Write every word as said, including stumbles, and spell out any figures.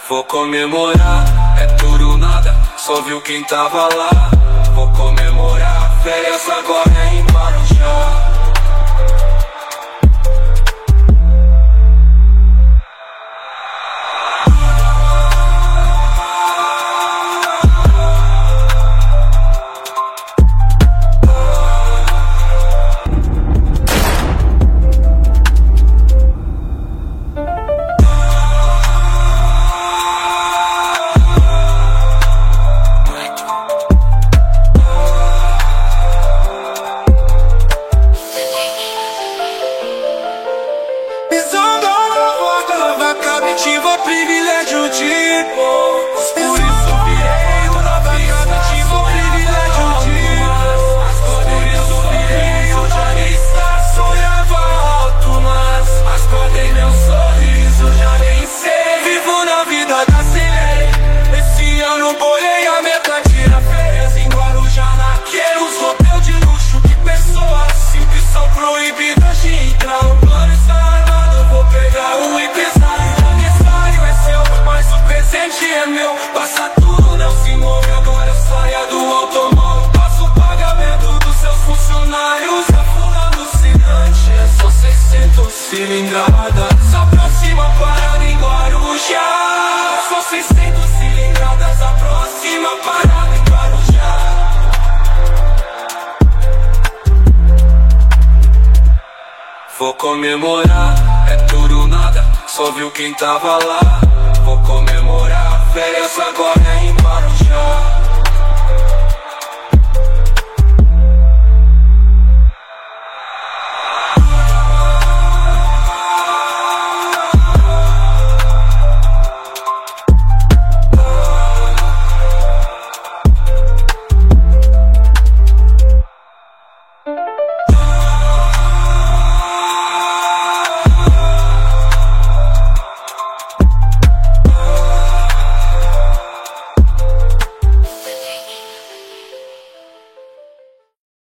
Vou comemorar, é tudo nada, só viu quem tava lá. Vou comemorar, férias agora é em Guarujá. Tive o privilégio de ir, por isso virei o novinho. Tive o privilégio de ir, por isso virei o jornalista. Sonhava alto, mas acordei meu sorriso, já nem sei. Vivo na vida da Celere. Esse ano bolei a meta, tira férias em Guarujá. Naqueles hotel de luxo que pessoas simples são proibidas de entrar. O plano está armado, vou pegar o empresário. Presente é meu, passa tudo, não se move. Agora saia do automóvel, passa o pagamento dos seus funcionários. A fula alucinante é só seiscentos cilindradas. A próxima parada em Guarujá. Só seiscentos cilindradas, a próxima parada em Guarujá. Vou comemorar, é tudo nada, só viu quem tava lá. Vou comemorar, férias agora é em